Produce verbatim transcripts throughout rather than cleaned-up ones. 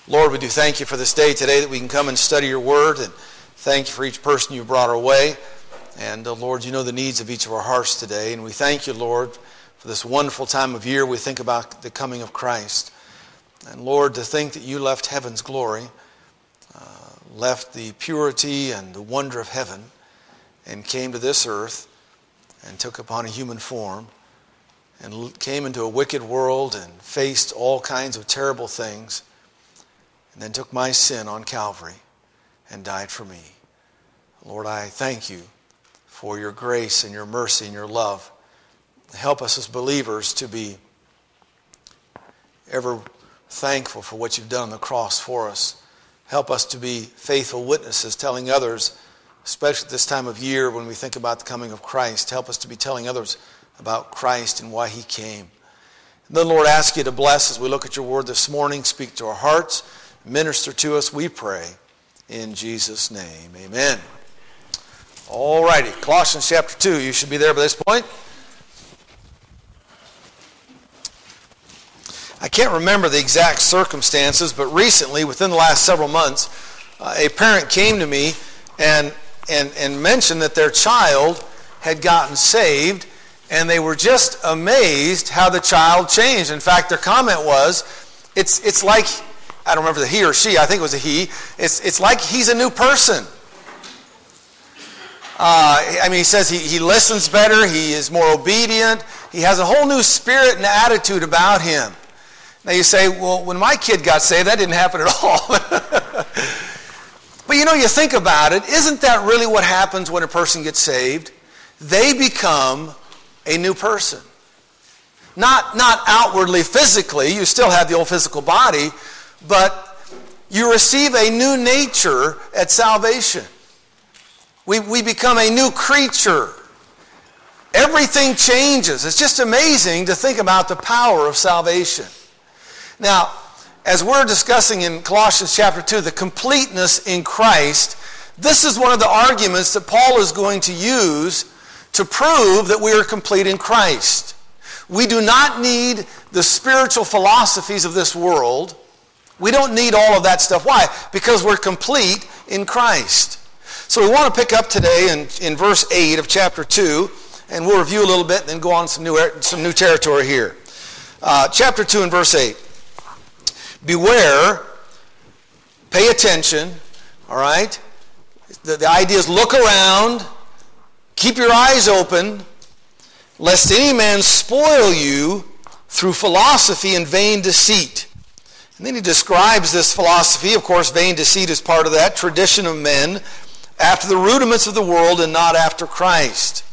Lord, we do thank you for this day today that we can come and study your word, and thank you for each person you brought our way. And uh, Lord, you know the needs of each of our hearts today, and we thank you, Lord, for this wonderful time of year we think about the coming of Christ. And Lord, to think that you left heaven's glory, uh, left the purity and the wonder of heaven, and came to this earth and took upon a human form and came into a wicked world and faced all kinds of terrible things, and then took my sin on Calvary and died for me. Lord, I thank you for your grace and your mercy and your love. Help us as believers to be ever thankful for what you've done on the cross for us. Help us to be faithful witnesses, telling others, especially at this time of year when we think about the coming of Christ, help us to be telling others about Christ and why he came. And then, Lord, ask you to bless as we look at your word this morning. Speak to our hearts. Minister to us, we pray. In Jesus' name, amen. All righty, Colossians chapter two. You should be there by this point. I can't remember the exact circumstances, but recently, within the last several months, uh, a parent came to me and, and, and mentioned that their child had gotten saved, and they were just amazed how the child changed. In fact, their comment was, it's it's like, I don't remember the he or she, I think it was a he, it's, it's like he's a new person. Uh, I mean, he says he, he listens better, he is more obedient, he has a whole new spirit and attitude about him. Now you say, well, when my kid got saved, that didn't happen at all. But you know, you think about it, isn't that really what happens when a person gets saved? They become a new person. Not, not outwardly, physically, you still have the old physical body, but you receive a new nature at salvation. We, we become a new creature. Everything changes. It's just amazing to think about the power of salvation. Now, as we're discussing in Colossians chapter two, the completeness in Christ, this is one of the arguments that Paul is going to use to prove that we are complete in Christ. We do not need the spiritual philosophies of this world. We don't need all of that stuff. Why? Because we're complete in Christ. So we want to pick up today in, in verse eight of chapter two, and we'll review a little bit and then go on some new, some new territory here. Uh, chapter two and verse eight. Beware, pay attention, all right? The, the idea is look around, keep your eyes open, lest any man spoil you through philosophy and vain deceit. And then he describes this philosophy. Of course, vain deceit is part of that. Tradition of men after the rudiments of the world and not after Christ.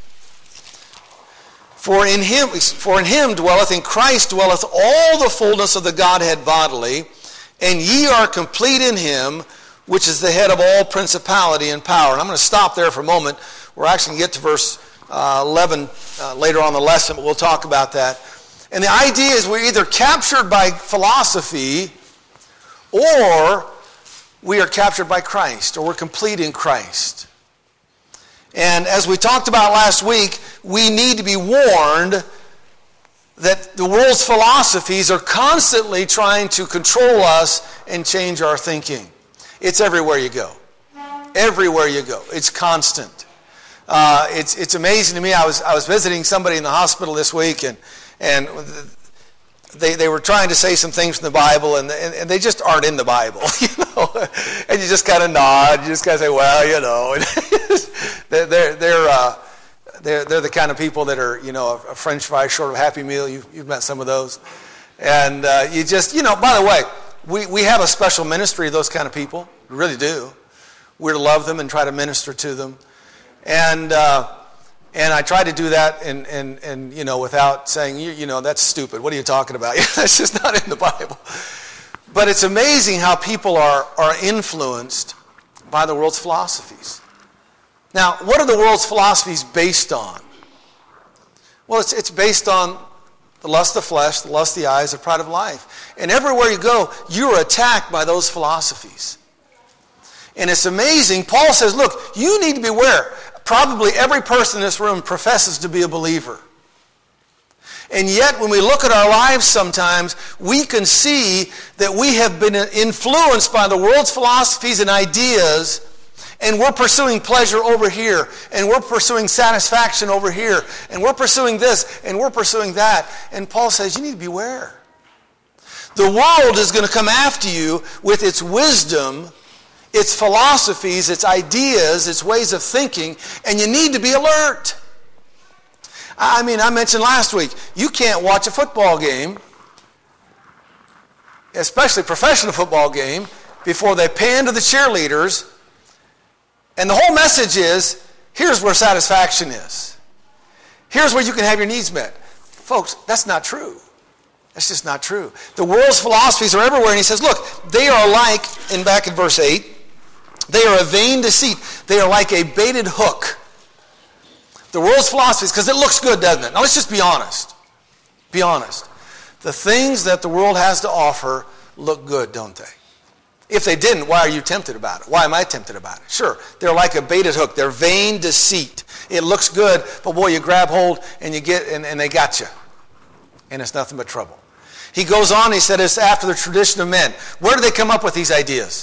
For in him, for in him dwelleth, in Christ dwelleth all the fullness of the Godhead bodily, and ye are complete in him, which is the head of all principality and power. And I'm going to stop there for a moment. We're actually going to get to verse uh, eleven uh, later on in the lesson, but we'll talk about that. And the idea is we're either captured by philosophy or we are captured by Christ, or we're complete in Christ. And as we talked about last week, we need to be warned that the world's philosophies are constantly trying to control us and change our thinking. It's everywhere you go. Everywhere you go. It's constant. Uh, it's it's amazing to me. I was I was visiting somebody in the hospital this week, and and they they were trying to say some things from the Bible, and and, and they just aren't in the Bible, you know. And you just kind of nod. You just kind of say, well, you know. they're they're they're, uh, they're they're the kind of people that are, you know, a French fry short of a Happy Meal. You've you've met some of those, and uh, you just you know. By the way, we we have a special ministry of those kind of people. We really do. We're to love them and try to minister to them. And uh, and I try to do that, and and and you know, without saying, you, you know, that's stupid. What are you talking about? That's just not in the Bible. But it's amazing how people are are influenced by the world's philosophies. Now, what are the world's philosophies based on? Well, it's it's based on the lust of the flesh, the lust of the eyes, the pride of life. And everywhere you go, you're attacked by those philosophies. And it's amazing. Paul says, look, you need to beware. Probably every person in this room professes to be a believer. And yet, when we look at our lives sometimes, we can see that we have been influenced by the world's philosophies and ideas, and we're pursuing pleasure over here, and we're pursuing satisfaction over here, and we're pursuing this, and we're pursuing that. And Paul says, you need to beware. The world is going to come after you with its wisdom, its philosophies, its ideas, its ways of thinking, and you need to be alert. I mean, I mentioned last week, you can't watch a football game, especially a professional football game, before they pan to the cheerleaders, and the whole message is, here's where satisfaction is. Here's where you can have your needs met. Folks, that's not true. That's just not true. The world's philosophies are everywhere, and he says, look, they are like, in back in verse eight, they are a vain deceit. They are like a baited hook. The world's philosophies, because it looks good, doesn't it? Now let's just be honest. Be honest. The things that the world has to offer look good, don't they? If they didn't, why are you tempted about it? Why am I tempted about it? Sure, they're like a baited hook. They're vain deceit. It looks good, but boy, you grab hold and you get, and, and they got you. And it's nothing but trouble. He goes on, he said, it's after the tradition of men. Where did they come up with these ideas?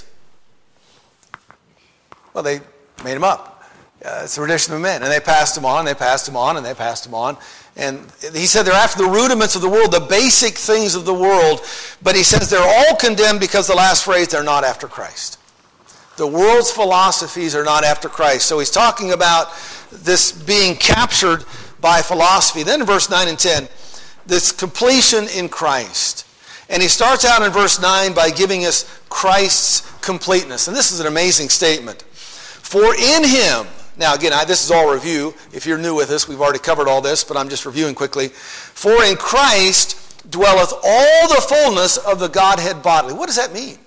Well, they made them up. Uh, it's the tradition of men. And they passed them on, and they passed them on, and they passed them on. And he said they're after the rudiments of the world, the basic things of the world. But he says they're all condemned because the last phrase, they're not after Christ. The world's philosophies are not after Christ. So he's talking about this being captured by philosophy. Then in verse nine and ten, this completion in Christ. And he starts out in verse nine by giving us Christ's completeness. And this is an amazing statement. For in him, now again, I, this is all review. If you're new with us, we've already covered all this, but I'm just reviewing quickly. For in Christ dwelleth all the fullness of the Godhead bodily. What does that mean?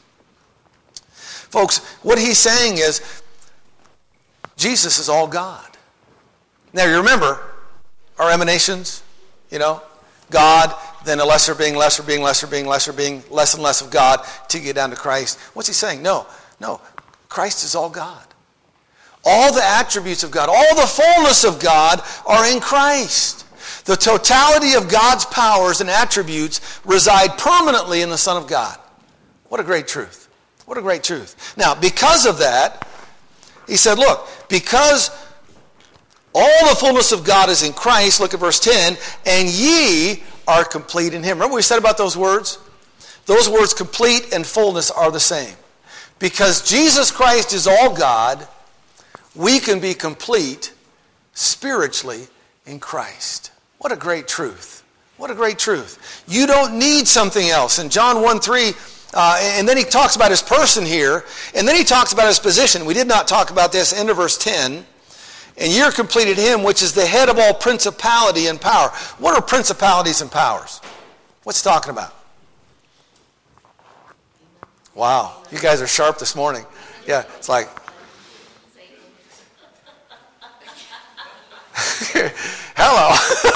Folks, what he's saying is, Jesus is all God. Now you remember, our emanations, you know, God, then a lesser being, lesser being, lesser being, lesser being, less and less of God, to get down to Christ. What's he saying? No, no, Christ is all God. All the attributes of God, all the fullness of God are in Christ. The totality of God's powers and attributes reside permanently in the Son of God. What a great truth. What a great truth. Now, because of that, he said, look, because all the fullness of God is in Christ, look at verse ten, and ye are complete in him. Remember what we said about those words? Those words, complete and fullness, are the same. Because Jesus Christ is all God, we can be complete spiritually in Christ. What a great truth. What a great truth. You don't need something else. In John one three, uh, and then he talks about his person here, and then he talks about his position. We did not talk about this, end of verse ten. And you're complete in him, which is the head of all principality and power. What are principalities and powers? What's he talking about? Wow, you guys are sharp this morning. Yeah, it's like, hello.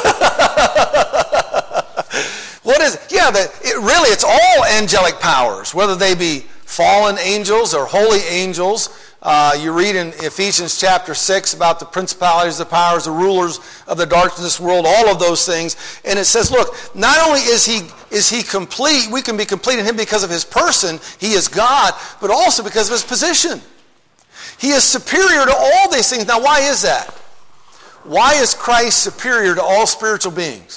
What is it? Yeah, the, it really, it's all angelic powers, whether they be fallen angels or holy angels. Uh, you read in Ephesians chapter six about the principalities, the powers, the rulers of the darkness of this world, all of those things. And it says, look, not only is he is he complete, we can be complete in him because of his person, he is God, but also because of his position. He is superior to all these things. Now, why is that? Why is Christ superior to all spiritual beings?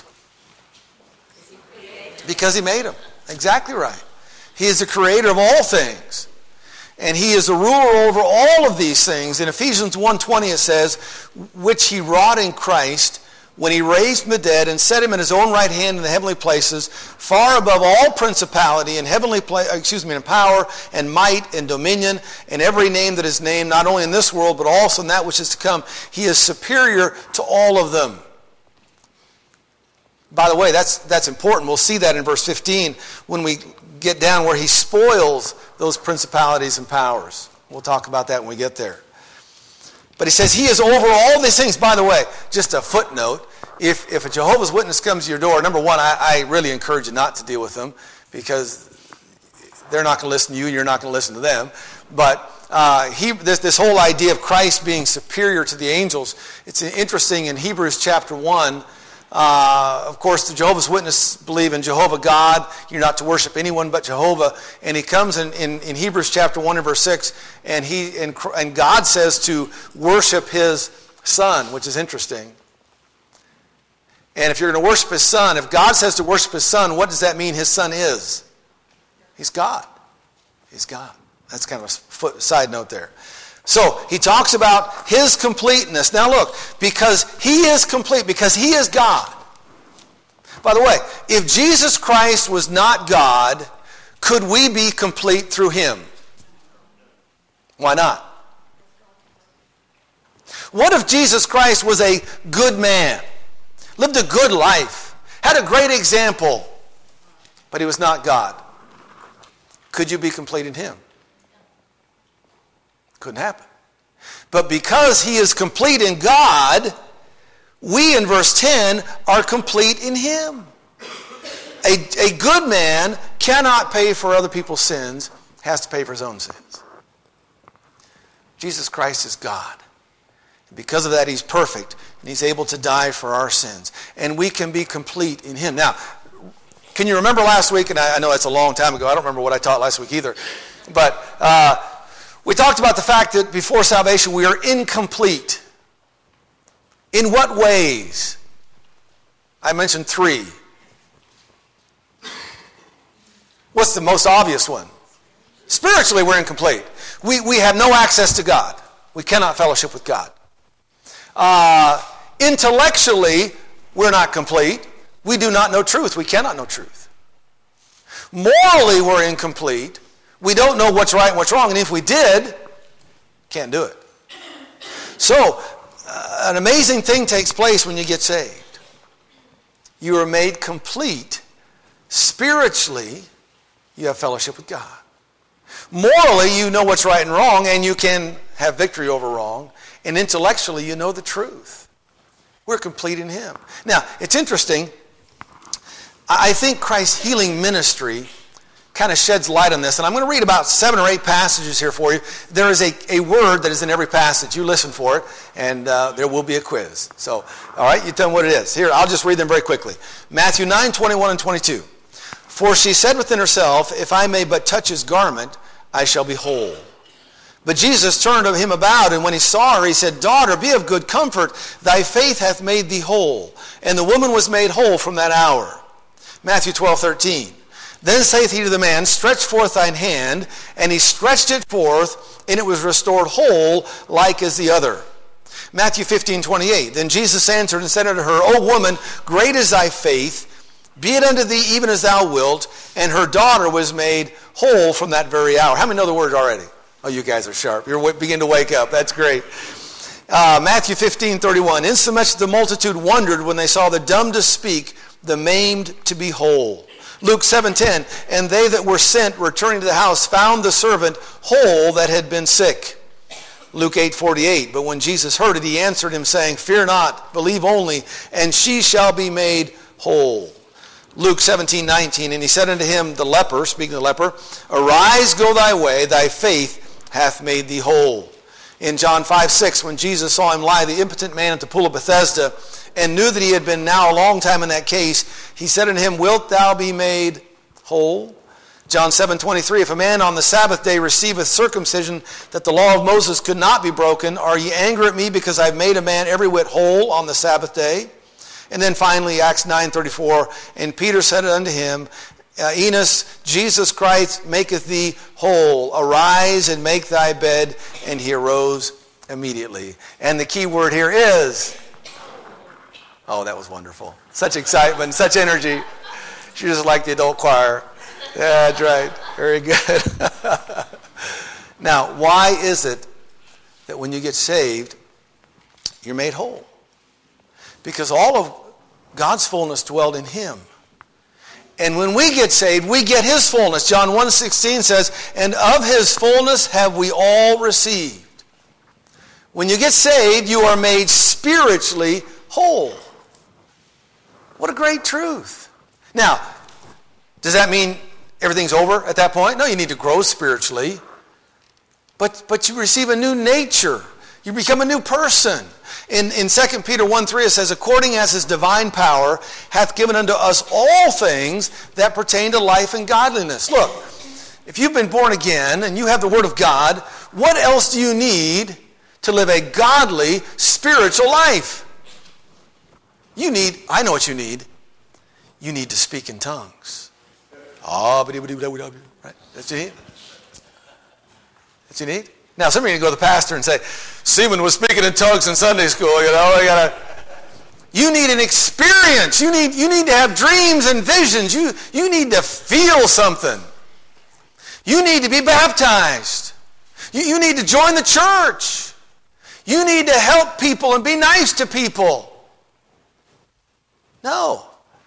Because he made them. Exactly right. He is the creator of all things. And he is a ruler over all of these things. In Ephesians one twenty it says, which he wrought in Christ when he raised from the dead and set him in his own right hand in the heavenly places, far above all principality and heavenly pla- excuse me, and power and might and dominion and every name that is named, not only in this world, but also in that which is to come. He is superior to all of them. By the way, that's that's important. We'll see that in verse fifteen when we get down where he spoils those principalities and powers. We'll talk about that when we get there. But he says he is over all these things. By the way, just a footnote, if, if a Jehovah's Witness comes to your door, number one, I, I really encourage you not to deal with them because they're not going to listen to you and you're not going to listen to them. But uh, he, this, this whole idea of Christ being superior to the angels, it's interesting in Hebrews chapter one, Uh, of course, the Jehovah's Witnesses believe in Jehovah God. You're not to worship anyone but Jehovah. And he comes in, in, in Hebrews chapter one and verse six, and, he, and, and God says to worship his Son, which is interesting. And if you're going to worship his Son, if God says to worship his Son, what does that mean his Son is? He's God. He's God. That's kind of a foot, side note there. So he talks about his completeness. Now look, because he is complete, because he is God. By the way, if Jesus Christ was not God, could we be complete through him? Why not? What if Jesus Christ was a good man, lived a good life, had a great example, but he was not God? Could you be complete in him? Couldn't happen. But because he is complete in God, we in verse ten are complete in him. A, a good man cannot pay for other people's sins, has to pay for his own sins. Jesus Christ is God. Because of that, he's perfect, and he's able to die for our sins. And we can be complete in him. Now, can you remember last week, and I, I know it's a long time ago, I don't remember what I taught last week either, but uh, we talked about the fact that before salvation we are incomplete. In what ways? I mentioned three. What's the most obvious one? Spiritually, we're incomplete. We, we have no access to God. We cannot fellowship with God. Uh, intellectually, we're not complete. We do not know truth. We cannot know truth. Morally, we're incomplete. We don't know what's right and what's wrong. And if we did, can't do it. So, uh, an amazing thing takes place when you get saved. You are made complete. Spiritually, you have fellowship with God. Morally, you know what's right and wrong, and you can have victory over wrong. And intellectually, you know the truth. We're complete in him. Now, it's interesting. I think Christ's healing ministry kind of sheds light on this. And I'm going to read about seven or eight passages here for you. There is a, a word that is in every passage. You listen for it, and uh, there will be a quiz. So, all right, you tell me what it is. Here, I'll just read them very quickly. Matthew nine, twenty-one and twenty-two. For she said within herself, if I may but touch his garment, I shall be whole. But Jesus turned him about, and when he saw her, he said, Daughter, be of good comfort. Thy faith hath made thee whole. And the woman was made whole from that hour. Matthew twelve, thirteen. Then saith he to the man, Stretch forth thine hand. And he stretched it forth, and it was restored whole, like as the other. Matthew fifteen, twenty-eight. Then Jesus answered and said unto her, O woman, great is thy faith. Be it unto thee even as thou wilt. And her daughter was made whole from that very hour. How many know the word already? Oh, you guys are sharp. You're beginning to wake up. That's great. Uh, Matthew fifteen, thirty-one. Insomuch the multitude wondered when they saw the dumb to speak, the maimed to be whole. Luke seven, ten. And they that were sent, returning to the house, found the servant whole that had been sick. Luke eight, forty-eight. But when Jesus heard it, he answered him, saying, Fear not, believe only, and she shall be made whole. Luke seventeen, nineteen. And he said unto him, the leper, speaking of the leper, Arise, go thy way, thy faith hath made thee whole. In John five, six, when Jesus saw him lie, the impotent man at the pool of Bethesda, and knew that he had been now a long time in that case, he said unto him, Wilt thou be made whole? John seven, twenty-three, If a man on the Sabbath day receiveth circumcision, that the law of Moses could not be broken, are ye angry at me because I have made a man every whit whole on the Sabbath day? And then finally, Acts nine, thirty-four, And Peter said unto him, Uh, Enos, Jesus Christ maketh thee whole. Arise and make thy bed. And he arose immediately. And the key word here is, oh, that was wonderful. Such excitement, such energy. She just like the adult choir. Yeah, that's right. Very good. Now, why is it that when you get saved, you're made whole? Because all of God's fullness dwelled in him. And when we get saved, we get his fullness. John one sixteen says, And of his fullness have we all received. When you get saved, you are made spiritually whole. What a great truth. Now, does that mean everything's over at that point? No, you need to grow spiritually. But, but you receive a new nature. You become a new person. In, in Second Peter one three it says, according as his divine power hath given unto us all things that pertain to life and godliness. Look, if you've been born again and you have the Word of God, what else do you need to live a godly, spiritual life? You need, I know what you need. You need to speak in tongues. Ah, right? That's what you need. That's what you need. Now, some of you need to go to the pastor and say, Seaman was speaking in tongues in Sunday school. You know, you gotta. You need an experience. You need, you need to have dreams and visions. You, you need to feel something. You need to be baptized. You, you need to join the church. You need to help people and be nice to people. No.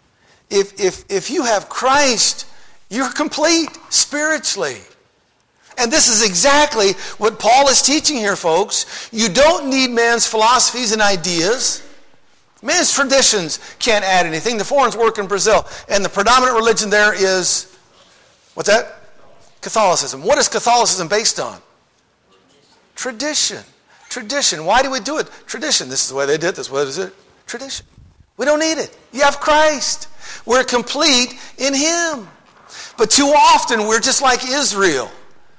If, if, if you have Christ, you're complete spiritually. And this is exactly what Paul is teaching here, folks. You don't need man's philosophies and ideas. Man's traditions can't add anything. The foreigners work in Brazil, and the predominant religion there is, what's that? Catholicism. What is Catholicism based on? Tradition. Tradition. Why do we do it? Tradition. This is the way they did it. This is what is it? Tradition. We don't need it. You have Christ. We're complete in Him. But too often we're just like Israel.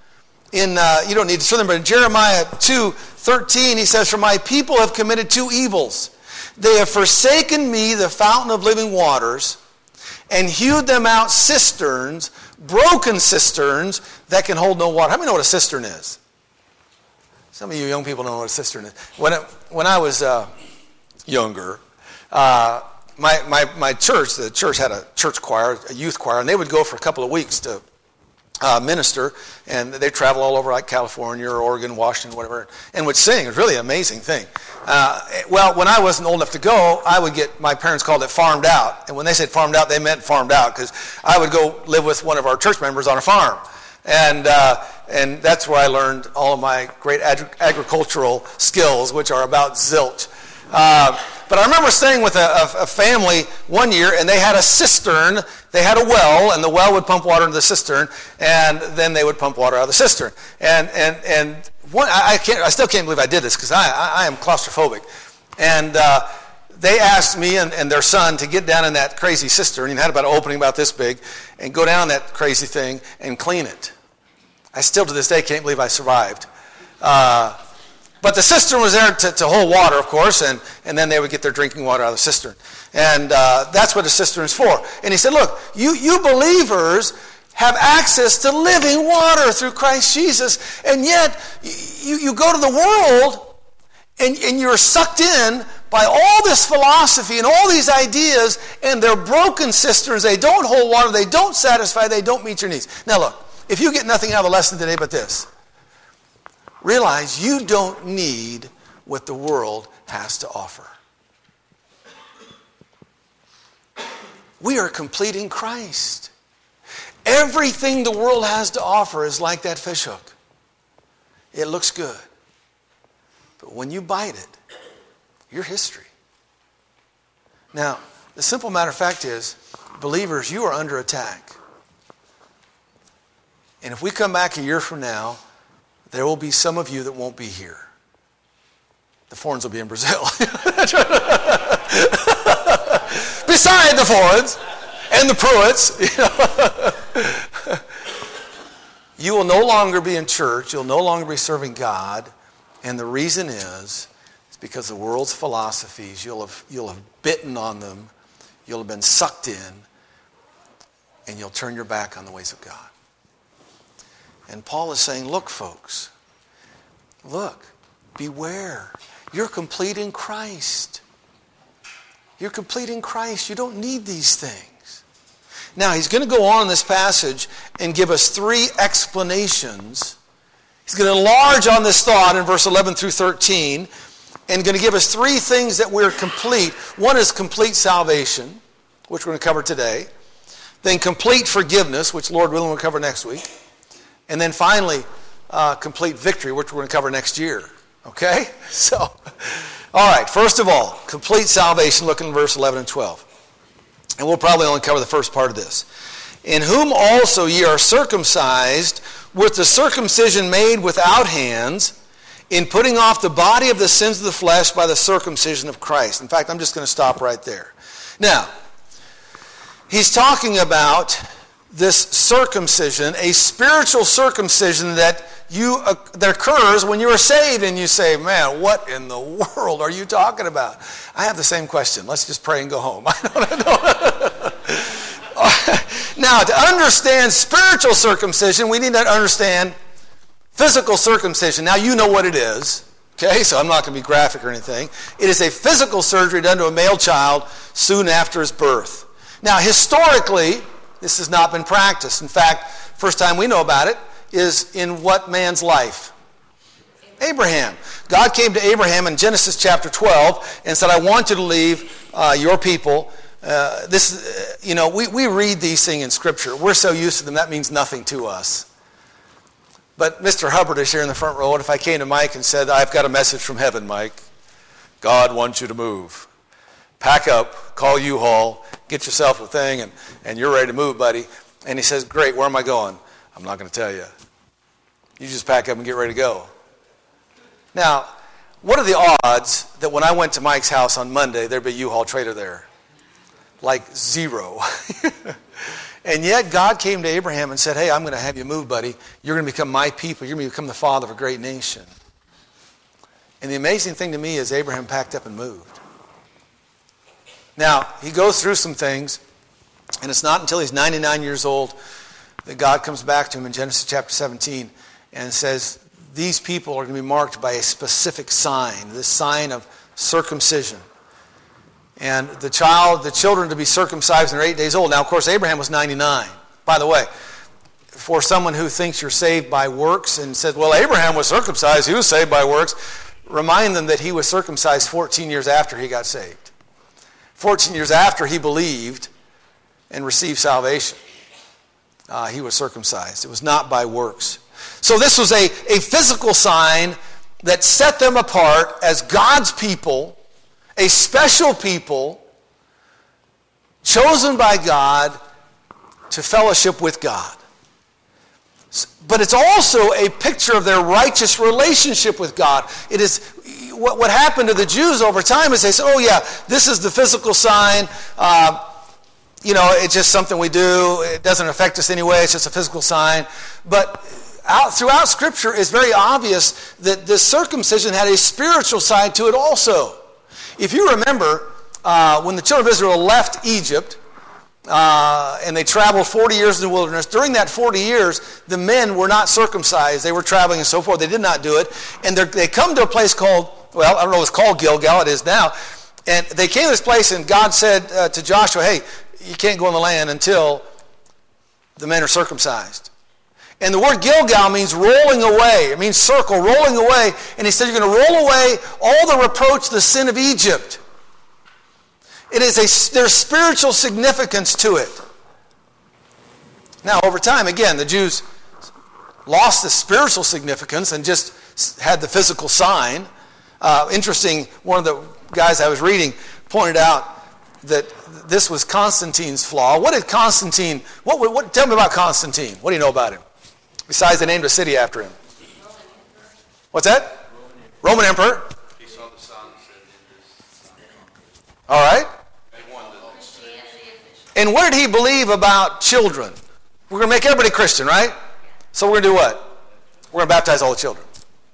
In uh, you don't need to show them, but in Jeremiah two thirteen, he says, for my people have committed two evils. They have forsaken me, the fountain of living waters, and hewed them out cisterns, broken cisterns that can hold no water. How many know what a cistern is? Some of you young people don't know what a cistern is. When, it, when I was uh, younger, uh, my, my, my church, the church had a church choir, a youth choir, and they would go for a couple of weeks to Uh, minister, and they travel all over like California or Oregon, Washington, whatever, and would sing. It was really an amazing thing. Uh, well, when I wasn't old enough to go, I would get, my parents called it farmed out. And when they said farmed out, they meant farmed out, because I would go live with one of our church members on a farm. And uh, and that's where I learned all of my great ag- agricultural skills, which are about zilch. Uh, but I remember staying with a, a, a family one year, and they had a cistern. They had a well, and the well would pump water into the cistern, and then they would pump water out of the cistern. And and and one, I, I can't, I still can't believe I did this, because I, I I am claustrophobic. And uh, they asked me and, and their son to get down in that crazy cistern. It had about an opening about this big, and go down that crazy thing and clean it. I still to this day can't believe I survived. Uh, But the cistern was there to, to hold water, of course, and, and then they would get their drinking water out of the cistern. And uh, that's what the cistern is for. And he said, look, you, you believers have access to living water through Christ Jesus, and yet you, you go to the world and, and you're sucked in by all this philosophy and all these ideas, and they're broken cisterns. They don't hold water. They don't satisfy. They don't meet your needs. Now look, if you get nothing out of the lesson today but this, realize you don't need what the world has to offer. We are complete in Christ. Everything the world has to offer is like that fish hook. It looks good. But when you bite it, you're history. Now, the simple matter of fact is, believers, you are under attack. And if we come back a year from now, there will be some of you that won't be here. The foreigners will be in Brazil. Beside the foreigners and the Pruitts, you know. You will no longer be in church. You'll no longer be serving God. And the reason is, it's because the world's philosophies, you'll have, you'll have bitten on them. You'll have been sucked in. And you'll turn your back on the ways of God. And Paul is saying, look, folks, look, beware. You're complete in Christ. You're complete in Christ. You don't need these things. Now, he's going to go on in this passage and give us three explanations. He's going to enlarge on this thought in verse eleven through thirteen, and going to give us three things that we're complete. One is complete salvation, which we're going to cover today. Then complete forgiveness, which Lord willing we'll cover next week. And then finally, uh, complete victory, which we're going to cover next year. Okay? So, all right. First of all, complete salvation. Look in verse eleven and twelve. And we'll probably only cover the first part of this. In whom also ye are circumcised with the circumcision made without hands, in putting off the body of the sins of the flesh by the circumcision of Christ. In fact, I'm just going to stop right there. Now, he's talking about this circumcision, a spiritual circumcision that you uh, that occurs when you are saved, and you say, man, what in the world are you talking about? I have the same question. Let's just pray and go home. I don't know. Now, to understand spiritual circumcision, we need to understand physical circumcision. Now, you know what it is. Okay, so I'm not going to be graphic or anything. It is a physical surgery done to a male child soon after his birth. Now, historically, this has not been practiced. In fact, first time we know about it is in what man's life? Abraham. God came to Abraham in Genesis chapter twelve and said, I want you to leave uh, your people. Uh, this, uh, you know, we, we read these things in Scripture. We're so used to them, that means nothing to us. But Mister Hubbard is here in the front row, and if I came to Mike and said, I've got a message from heaven, Mike. God wants you to move. Pack up, call U-Haul, get yourself a thing, and, and you're ready to move, buddy. And he says, great, where am I going? I'm not going to tell you. You just pack up and get ready to go. Now, what are the odds that when I went to Mike's house on Monday, there'd be a U-Haul trailer there? Like zero. And yet God came to Abraham and said, hey, I'm going to have you move, buddy. You're going to become my people. You're going to become the father of a great nation. And the amazing thing to me is Abraham packed up and moved. Now, he goes through some things, and it's not until he's ninety-nine years old that God comes back to him in Genesis chapter seventeen and says, these people are going to be marked by a specific sign, this sign of circumcision. And the child, the children to be circumcised when they're eight days old. Now, of course, Abraham was ninety-nine. By the way, for someone who thinks you're saved by works and says, well, Abraham was circumcised, he was saved by works, remind them that he was circumcised fourteen years after he got saved. fourteen years after he believed and received salvation, uh, he was circumcised. It was not by works. So this was a, a physical sign that set them apart as God's people, a special people chosen by God to fellowship with God. But it's also a picture of their righteous relationship with God. It is what, what happened to the Jews over time is they said, oh yeah, this is the physical sign. Uh, you know, it's just something we do. It doesn't affect us anyway. It's just a physical sign. But out, throughout Scripture, it's very obvious that this circumcision had a spiritual side to it also. If you remember, uh, when the children of Israel left Egypt, uh, and they traveled forty years in the wilderness, during that forty years, the men were not circumcised. They were traveling and so forth. They did not do it. And they come to a place called, well, I don't know if it's called Gilgal. It is now. And they came to this place, and God said uh, to Joshua, hey, you can't go in the land until the men are circumcised. And the word Gilgal means rolling away. It means circle, rolling away. And he said, you're going to roll away all the reproach, the sin of Egypt. It is a, there's spiritual significance to it. Now, over time, again, the Jews lost the spiritual significance and just had the physical sign. Uh, interesting, one of the guys I was reading pointed out that this was Constantine's flaw. What did Constantine, what, what, tell me about Constantine. What do you know about him? Besides they named a city after him. What's that? Roman Emperor. Roman Emperor. He saw the sun set in his. All right. And what did he believe about children? We're going to make everybody Christian, right? So we're going to do what? We're going to baptize all the children.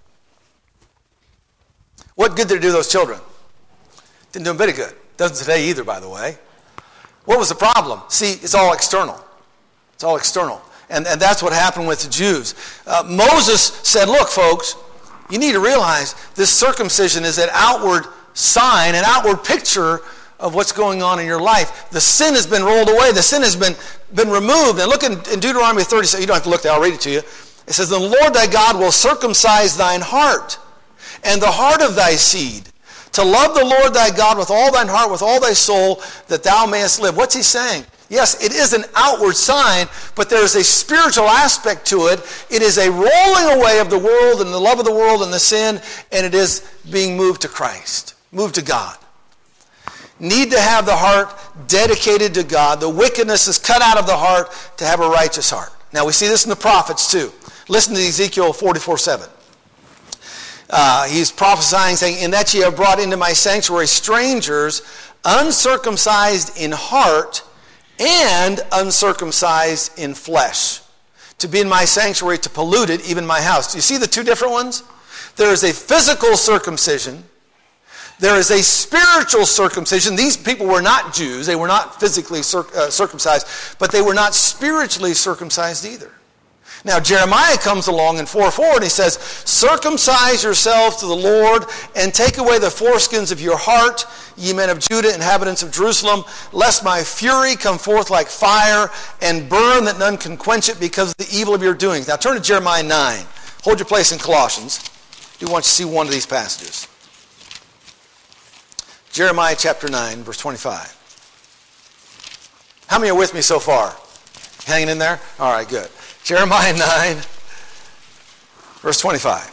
What good did it do those children? Didn't do them a bit of good. Doesn't today either, by the way. What was the problem? See, it's all external. It's all external. And, and that's what happened with the Jews. Uh, Moses said, look, folks, you need to realize this circumcision is an outward sign, an outward picture of what's going on in your life. The sin has been rolled away. The sin has been, been removed. And look in, in Deuteronomy thirty-seven. You don't have to look there. I'll read it to you. It says, the Lord thy God will circumcise thine heart and the heart of thy seed, to love the Lord thy God with all thine heart, with all thy soul, that thou mayest live. What's he saying? Yes, it is an outward sign, but there is a spiritual aspect to it. It is a rolling away of the world and the love of the world and the sin, and it is being moved to Christ, moved to God. Need to have the heart dedicated to God. The wickedness is cut out of the heart to have a righteous heart. Now we see this in the prophets too. Listen to Ezekiel forty-four seven. Uh, he's prophesying, saying, in that ye have brought into my sanctuary strangers, uncircumcised in heart and uncircumcised in flesh, to be in my sanctuary, to pollute it, even my house. Do you see the two different ones? There is a physical circumcision. There is a spiritual circumcision. These people were not Jews. They were not physically circ- uh, circumcised, but they were not spiritually circumcised either. Now, Jeremiah comes along in four four and he says, circumcise yourselves to the Lord and take away the foreskins of your heart, ye men of Judah, inhabitants of Jerusalem, lest my fury come forth like fire and burn that none can quench it because of the evil of your doings. Now, turn to Jeremiah nine. Hold your place in Colossians. I do want you to see one of these passages. Jeremiah chapter nine, verse twenty-five. How many are with me so far? Hanging in there? All right, good. Jeremiah nine, verse twenty-five.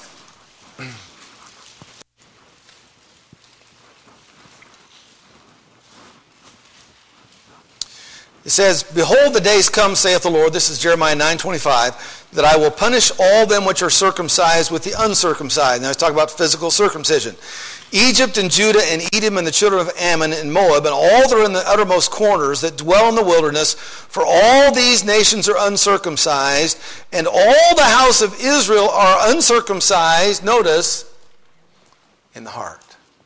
It says, behold, the days come, saith the Lord, this is Jeremiah nine twenty-five, that I will punish all them which are circumcised with the uncircumcised. Now he's talking about physical circumcision. Egypt and Judah and Edom and the children of Ammon and Moab and all that are in the uttermost corners that dwell in the wilderness, for all these nations are uncircumcised, and all the house of Israel are uncircumcised, notice, in the heart.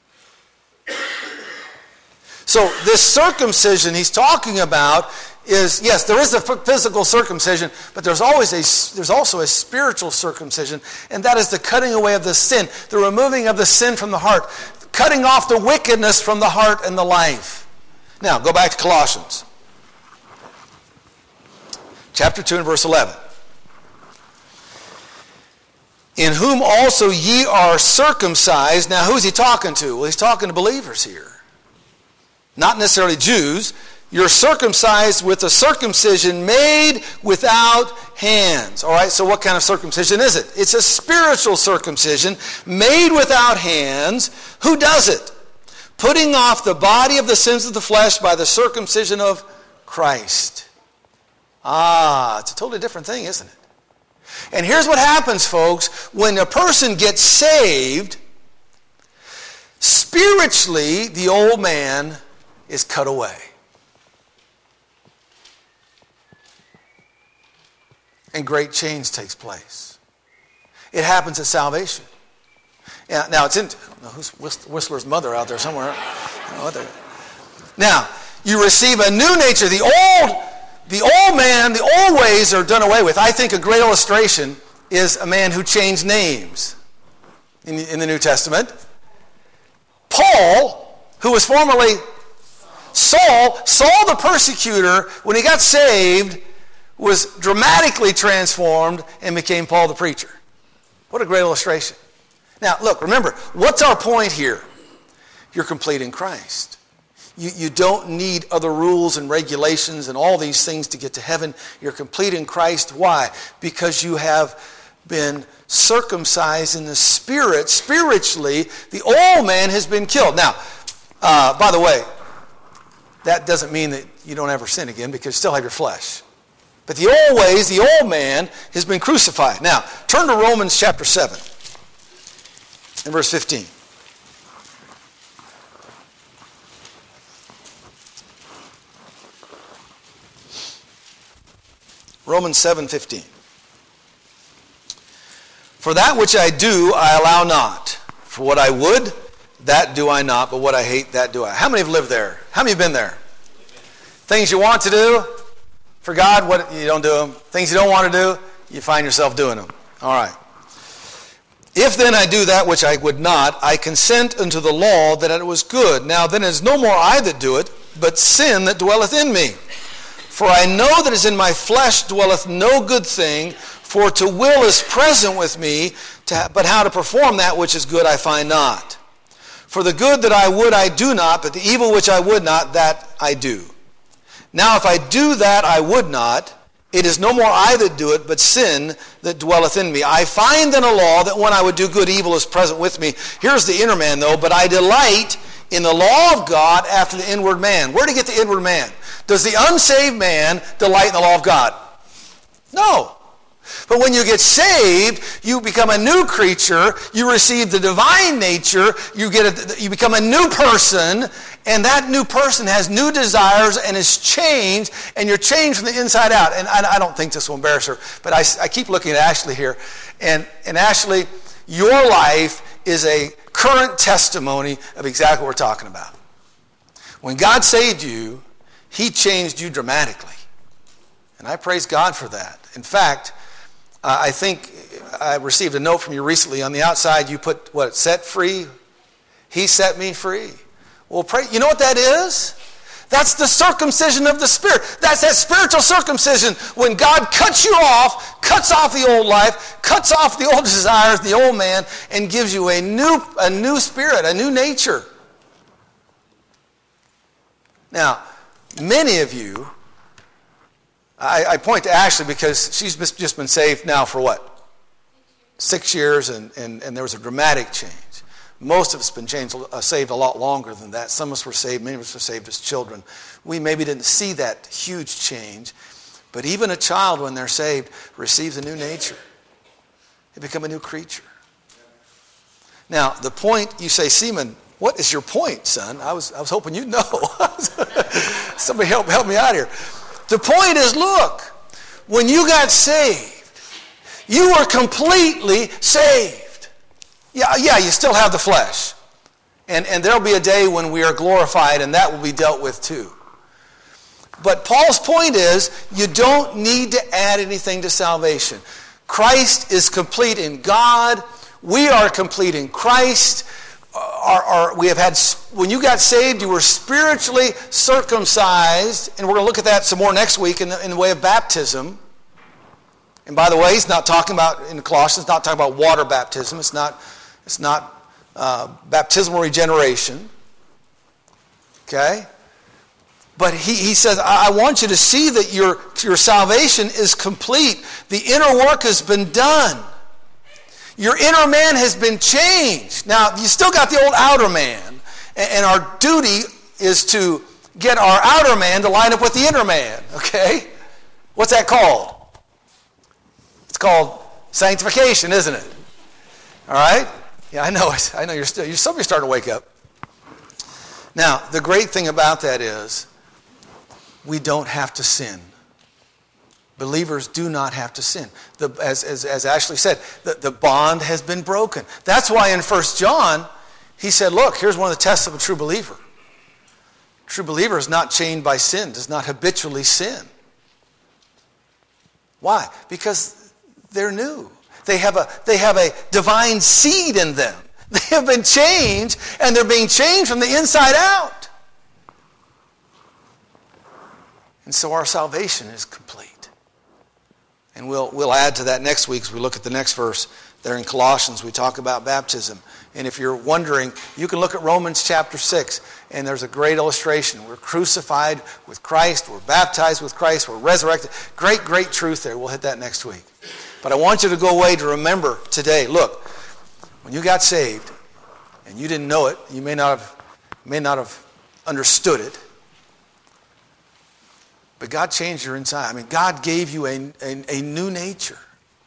So this circumcision he's talking about is, yes, there is a physical circumcision, but there's always a, there's also a spiritual circumcision, and that is the cutting away of the sin, the removing of the sin from the heart, cutting off the wickedness from the heart and the life. Now, go back to Colossians. Chapter two and verse eleven. In whom also ye are circumcised. Now, who's he talking to? Well, he's talking to believers here. Not necessarily Jews. You're circumcised with a circumcision made without hands. All right, so what kind of circumcision is it? It's a spiritual circumcision made without hands. Who does it? Putting off the body of the sins of the flesh by the circumcision of Christ. Ah, it's a totally different thing, isn't it? And here's what happens, folks. When a person gets saved, spiritually, the old man is cut away. And great change takes place. It happens at salvation. Yeah, now, it's in... Who's Whistler's mother out there somewhere? Now, you receive a new nature. The old, the old man, the old ways are done away with. I think a great illustration is a man who changed names in the, in the New Testament. Paul, who was formerly Saul, Saul the persecutor, when he got saved, was dramatically transformed and became Paul the preacher. What a great illustration. Now, look, remember, what's our point here? You're complete in Christ. You, you don't need other rules and regulations and all these things to get to heaven. You're complete in Christ. Why? Because you have been circumcised in the Spirit. Spiritually, the old man has been killed. Now, uh, by the way, that doesn't mean that you don't ever sin again, because you still have your flesh. But the old ways, the old man, has been crucified. Now, turn to Romans chapter seven and verse fifteen. Romans seven fifteen. For that which I do, I allow not. For what I would, that do I not. But what I hate, that do I. How many have lived there? How many have been there? Things you want to do for God, what you don't do them. Things you don't want to do, you find yourself doing them. All right. If then I do that which I would not, I consent unto the law that it was good. Now then it is no more I that do it, but sin that dwelleth in me. For I know that as in my flesh dwelleth no good thing, for to will is present with me, to, but how to perform that which is good I find not. For the good that I would I do not, but the evil which I would not, that I do. Now if I do that I would not, it is no more I that do it, but sin that dwelleth in me. I find in a law that when I would do good, evil is present with me. Here's the inner man, though. But I delight in the law of God after the inward man. Where do you get the inward man? Does the unsaved man delight in the law of God? No. But when you get saved, you become a new creature. You receive the divine nature. You get a, you become a new person, and that new person has new desires and is changed, and you're changed from the inside out. And I, I don't think this will embarrass her, but I, I keep looking at Ashley here. And, and Ashley, your life is a current testimony of exactly what we're talking about. When God saved you, he changed you dramatically. And I praise God for that. In fact, uh, I think I received a note from you recently. On the outside, you put, what, set free? He set me free. Well, pray. You know what that is? That's the circumcision of the Spirit. That's that spiritual circumcision when God cuts you off, cuts off the old life, cuts off the old desires, the old man, and gives you a new, a new spirit, a new nature. Now, many of you, I, I point to Ashley because she's just been saved now for what? Six years, and, and, and there was a dramatic change. Most of us have been changed, uh, saved a lot longer than that. Some of us were saved, many of us were saved as children. We maybe didn't see that huge change, but even a child, when they're saved, receives a new nature. They become a new creature. Now, the point, you say, Seaman, what is your point, son? I was I was hoping you'd know. Somebody help help me out here. The point is, look, when you got saved, you were completely saved. Yeah, yeah, you still have the flesh. And, and there'll be a day when we are glorified, and that will be dealt with too. But Paul's point is, you don't need to add anything to salvation. Christ is complete in God. We are complete in Christ. Our, our, we have had, when you got saved, you were spiritually circumcised, and we're going to look at that some more next week in the, in the way of baptism. And by the way, he's not talking about, in Colossians, not talking about water baptism. It's not, it's not uh, baptismal regeneration. Okay? But he, he says, I, I want you to see that your, your salvation is complete. The inner work has been done. Your inner man has been changed. Now, you still got the old outer man. And our duty is to get our outer man to line up with the inner man. Okay? What's that called? It's called sanctification, isn't it? All right? Yeah, I know it. I know you're still, you're somebody's starting to wake up. Now, the great thing about that is we don't have to sin. Believers do not have to sin. The, as, as, as Ashley said, the, the bond has been broken. That's why in First John, he said, look, here's one of the tests of a true believer. A true believer is not chained by sin, does not habitually sin. Why? Because they're new. They have a, they have a divine seed in them. They have been changed, and they're being changed from the inside out. And so our salvation is complete. And we'll we'll add to that next week as we look at the next verse. There in Colossians, we talk about baptism. And if you're wondering, you can look at Romans chapter six, and there's a great illustration. We're crucified with Christ. We're baptized with Christ. We're resurrected. Great, great truth there. We'll hit that next week. But I want you to go away to remember today. Look, when you got saved, and you didn't know it, you may not have, may not have understood it, but God changed your inside. I mean, God gave you a, a, a new nature.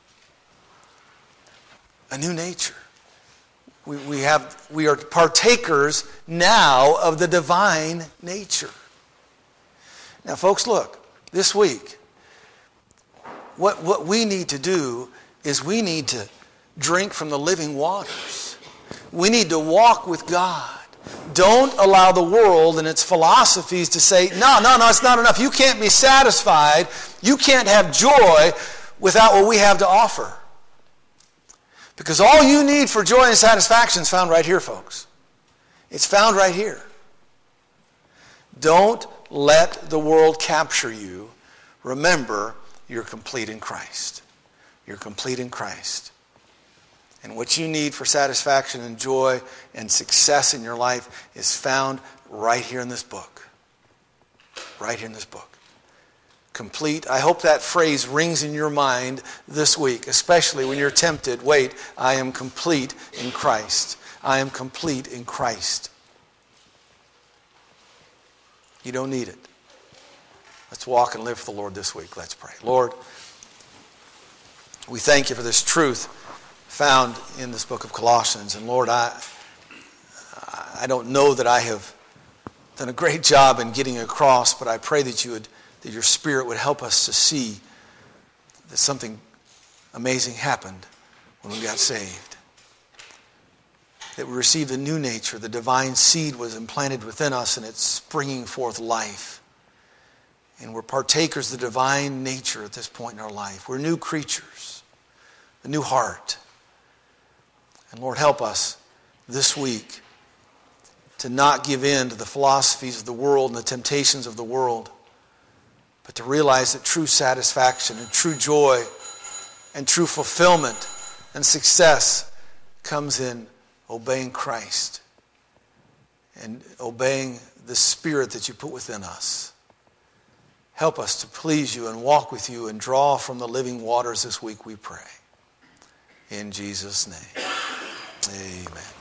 A new nature. We, we have we are partakers now of the divine nature. Now, folks, look, this week, what, what we need to do is we need to drink from the living waters. We need to walk with God. Don't allow the world and its philosophies to say, no, no, no, it's not enough. You can't be satisfied. You can't have joy without what we have to offer. Because all you need for joy and satisfaction is found right here, folks. It's found right here. Don't let the world capture you. Remember, you're complete in Christ. You're complete in Christ. And what you need for satisfaction and joy and success in your life is found right here in this book. Right here in this book. Complete. I hope that phrase rings in your mind this week, especially when you're tempted. Wait, I am complete in Christ. I am complete in Christ. You don't need it. Let's walk and live for the Lord this week. Let's pray. Lord, We thank you for this truth found in this book of Colossians. And Lord, I, I don't know that I have done a great job in getting across, but I pray that you would, that your Spirit would help us to see that something amazing happened when we got saved. That we received a new nature. The divine seed was implanted within us, and it's springing forth life. And we're partakers of the divine nature at this point in our life. We're new creatures, a new heart. And Lord, help us this week to not give in to the philosophies of the world and the temptations of the world, but to realize that true satisfaction and true joy and true fulfillment and success comes in obeying Christ and obeying the Spirit that you put within us. Help us to please you and walk with you and draw from the living waters this week, we pray. In Jesus' name, amen.